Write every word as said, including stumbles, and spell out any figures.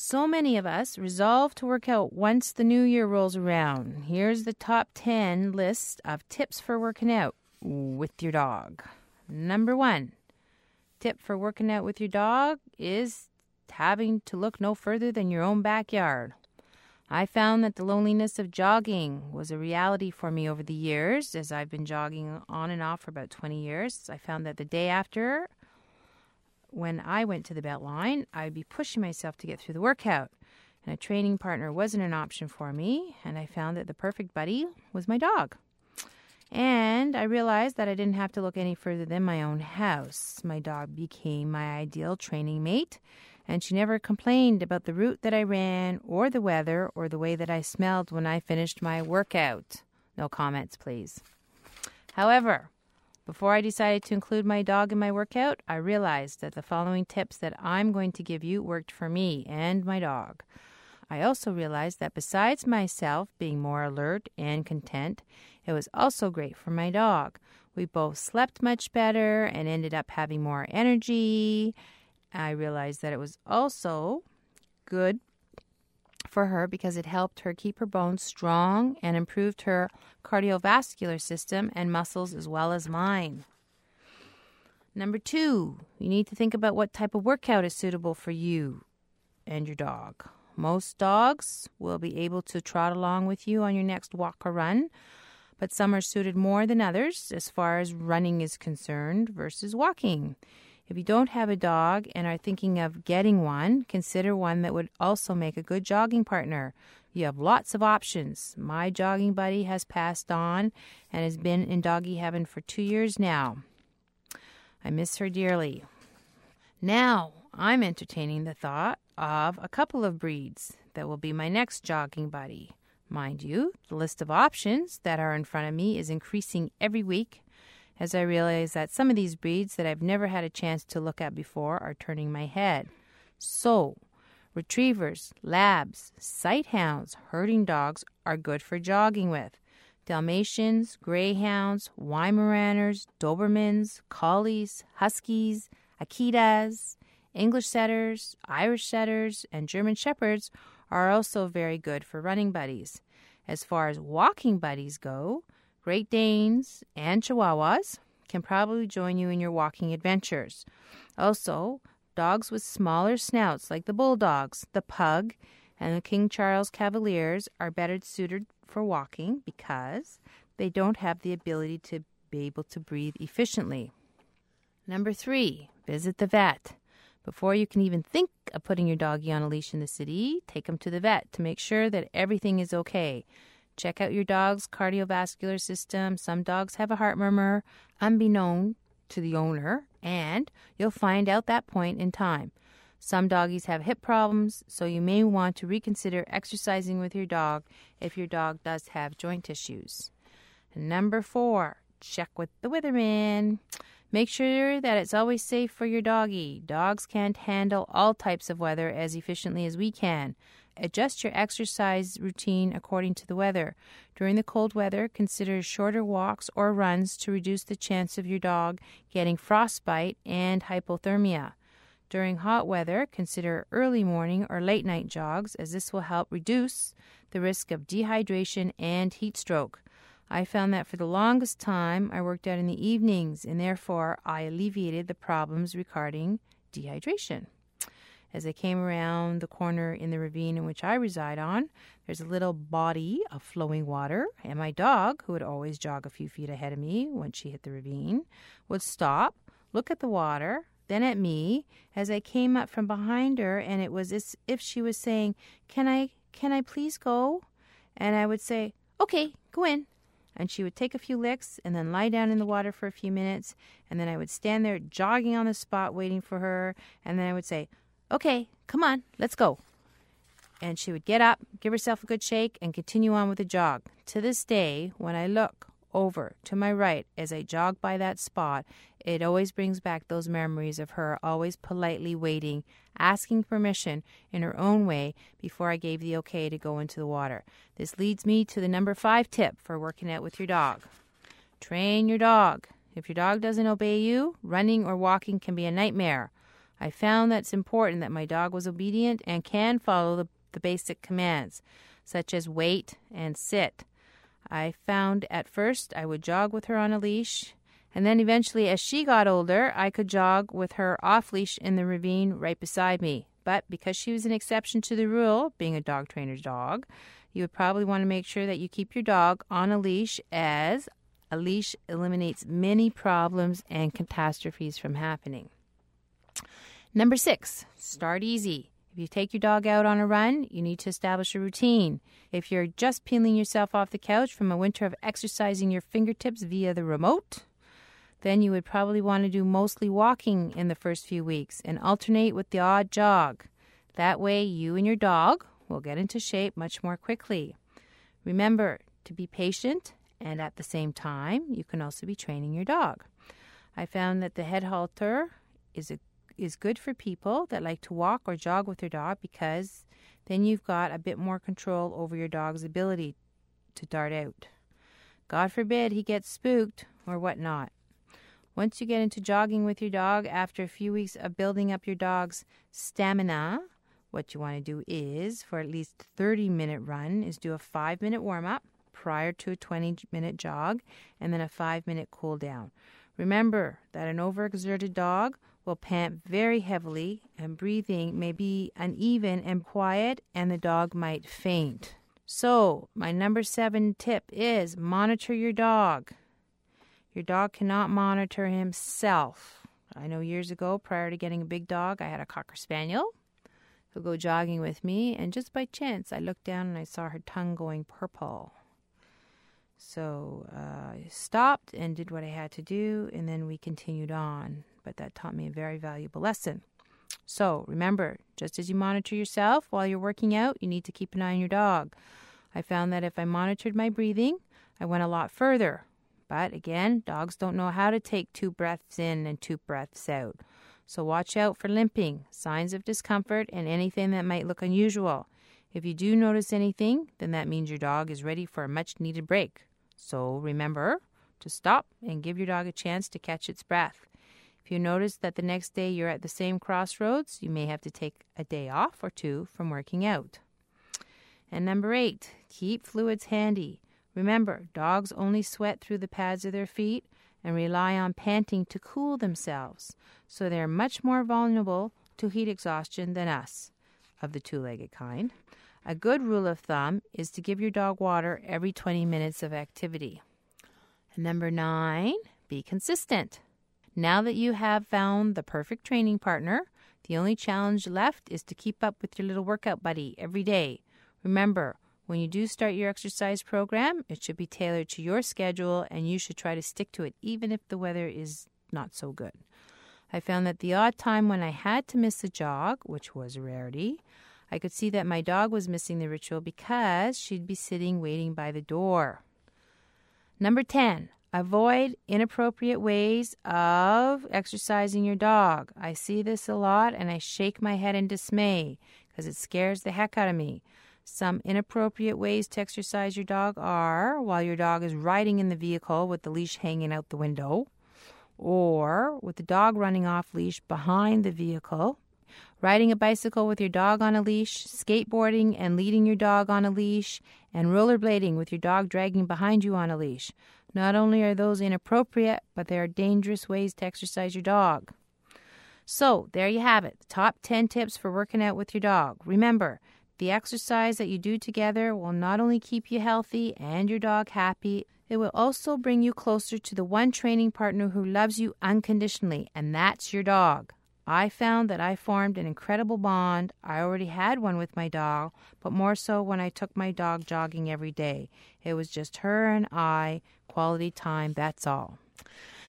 So many of us resolve to work out once the new year rolls around. Here's the top ten list of tips for working out with your dog. Number one tip for working out with your dog is having to look no further than your own backyard. I found that the loneliness of jogging was a reality for me over the years. As I've been jogging on and off for about twenty years, I found that the day after, when I went to the Beltline, I'd be pushing myself to get through the workout. And a training partner wasn't an option for me, and I found that the perfect buddy was my dog. And I realized that I didn't have to look any further than my own house. My dog became my ideal training mate, and she never complained about the route that I ran or the weather or the way that I smelled when I finished my workout. No comments, please. However, before I decided to include my dog in my workout, I realized that the following tips that I'm going to give you worked for me and my dog. I also realized that besides myself being more alert and content, it was also great for my dog. We both slept much better and ended up having more energy. I realized that it was also good for her because it helped her keep her bones strong and improved her cardiovascular system and muscles as well as mine. Number two, you need to think about what type of workout is suitable for you and your dog. Most dogs will be able to trot along with you on your next walk or run, but some are suited more than others as far as running is concerned versus walking. If you don't have a dog and are thinking of getting one, consider one that would also make a good jogging partner. You have lots of options. My jogging buddy has passed on and has been in doggy heaven for two years now. I miss her dearly. Now, I'm entertaining the thought of a couple of breeds that will be my next jogging buddy. Mind you, the list of options that are in front of me is increasing every week, as I realize that some of these breeds that I've never had a chance to look at before are turning my head. So, retrievers, labs, sight hounds, herding dogs are good for jogging with. Dalmatians, greyhounds, Weimaraners, Dobermans, collies, huskies, Akitas, English setters, Irish setters, and German shepherds are also very good for running buddies. As far as walking buddies go, Great Danes and Chihuahuas can probably join you in your walking adventures. Also, dogs with smaller snouts like the Bulldogs, the Pug, and the King Charles Cavaliers are better suited for walking because they don't have the ability to be able to breathe efficiently. Number three, visit the vet. Before you can even think of putting your doggy on a leash in the city, take him to the vet to make sure that everything is okay. Check out your dog's cardiovascular system. Some dogs have a heart murmur, unbeknown to the owner, and you'll find out that point in time. Some doggies have hip problems, so you may want to reconsider exercising with your dog if your dog does have joint issues. Number four, check with the weatherman. Make sure that it's always safe for your doggy. Dogs can't handle all types of weather as efficiently as we can. Adjust your exercise routine according to the weather. During the cold weather, consider shorter walks or runs to reduce the chance of your dog getting frostbite and hypothermia. During hot weather, consider early morning or late night jogs, as this will help reduce the risk of dehydration and heat stroke. I found that for the longest time, I worked out in the evenings, and therefore I alleviated the problems regarding dehydration. As I came around the corner in the ravine in which I reside on, there's a little body of flowing water, and my dog, who would always jog a few feet ahead of me once she hit the ravine, would stop, look at the water, then at me, as I came up from behind her, and it was as if she was saying, Can I, can I please go? And I would say, okay, go in. And she would take a few licks and then lie down in the water for a few minutes, and then I would stand there jogging on the spot waiting for her, and then I would say, okay, come on, let's go. And she would get up, give herself a good shake, and continue on with the jog. To this day, when I look over to my right as I jog by that spot, it always brings back those memories of her always politely waiting, asking permission in her own way before I gave the okay to go into the water. This leads me to the number five tip for working out with your dog. Train your dog. If your dog doesn't obey you, running or walking can be a nightmare. I found that it's important that my dog was obedient and can follow the, the basic commands, such as wait and sit. I found at first I would jog with her on a leash, and then eventually as she got older, I could jog with her off leash in the ravine right beside me. But because she was an exception to the rule, being a dog trainer's dog, you would probably want to make sure that you keep your dog on a leash, as a leash eliminates many problems and catastrophes from happening. Number six, start easy. If you take your dog out on a run, you need to establish a routine. If you're just peeling yourself off the couch from a winter of exercising your fingertips via the remote, then you would probably want to do mostly walking in the first few weeks and alternate with the odd jog. That way you and your dog will get into shape much more quickly. Remember to be patient, and at the same time, you can also be training your dog. I found that the head halter is a is good for people that like to walk or jog with their dog, because then you've got a bit more control over your dog's ability to dart out. God forbid he gets spooked or whatnot. Once you get into jogging with your dog, after a few weeks of building up your dog's stamina, what you want to do is, for at least thirty minute run, is do a five minute warm-up prior to a twenty minute jog, and then a five minute cool down. Remember that an overexerted dog will pant very heavily, and breathing may be uneven and quiet, and the dog might faint. So, my number seven tip is monitor your dog. Your dog cannot monitor himself. I know years ago, prior to getting a big dog, I had a Cocker Spaniel who'd go jogging with me, and just by chance, I looked down and I saw her tongue going purple. So uh, I stopped and did what I had to do, and then we continued on. But that taught me a very valuable lesson. So remember, just as you monitor yourself while you're working out, you need to keep an eye on your dog. I found that if I monitored my breathing, I went a lot further. But again, dogs don't know how to take two breaths in and two breaths out. So watch out for limping, signs of discomfort, and anything that might look unusual. If you do notice anything, then that means your dog is ready for a much-needed break. So remember to stop and give your dog a chance to catch its breath. If you notice that the next day you're at the same crossroads, you may have to take a day off or two from working out. And number eight, keep fluids handy. Remember, dogs only sweat through the pads of their feet and rely on panting to cool themselves, so they're much more vulnerable to heat exhaustion than us, of the two-legged kind. A good rule of thumb is to give your dog water every twenty minutes of activity. And number nine, be consistent. Now that you have found the perfect training partner, the only challenge left is to keep up with your little workout buddy every day. Remember, when you do start your exercise program, it should be tailored to your schedule, and you should try to stick to it even if the weather is not so good. I found that the odd time when I had to miss a jog, which was a rarity, I could see that my dog was missing the ritual because she'd be sitting waiting by the door. Number ten, avoid inappropriate ways of exercising your dog. I see this a lot, and I shake my head in dismay because it scares the heck out of me. Some inappropriate ways to exercise your dog are while your dog is riding in the vehicle with the leash hanging out the window, or with the dog running off leash behind the vehicle, riding a bicycle with your dog on a leash, skateboarding and leading your dog on a leash, and rollerblading with your dog dragging behind you on a leash. Not only are those inappropriate, but they are dangerous ways to exercise your dog. So, there you have it, the top ten tips for working out with your dog. Remember, the exercise that you do together will not only keep you healthy and your dog happy, it will also bring you closer to the one training partner who loves you unconditionally, and that's your dog. I found that I formed an incredible bond. I already had one with my dog, but more so when I took my dog jogging every day. It was just her and I, quality time, that's all.